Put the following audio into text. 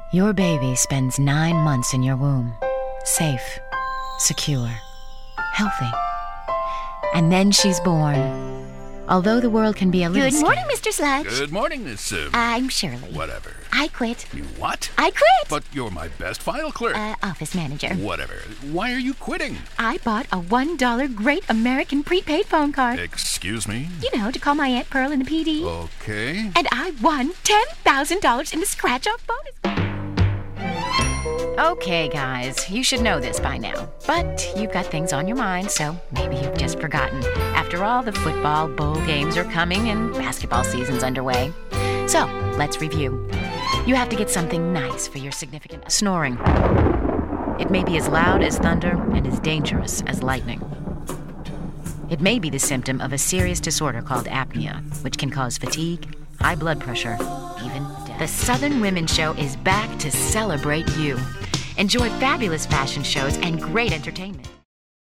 Your baby spends 9 months in your womb, safe, secure, healthy. And then she's born. Although the world can be a little Good morning, Mr. Sludge. Good morning, Miss Sue. I'm Shirley. Whatever. I quit. You what? I quit! But you're my best file clerk. Office manager. Whatever. Why are you quitting? I bought a $1 Great American prepaid phone card. Excuse me? You know, to call my Aunt Pearl in the PD. Okay. And I won $10,000 in the scratch-off bonus. Okay, guys, you should know this by now. But you've got things on your mind, so maybe you've just forgotten. After all, the football bowl games are coming and basketball season's underway. So, let's review. You have to get something nice for your significant snoring. It may be as loud as thunder and as dangerous as lightning. It may be the symptom of a serious disorder called apnea, which can cause fatigue, high blood pressure, even death. The Southern Women's Show is back to celebrate you. Enjoy fabulous fashion shows and great entertainment.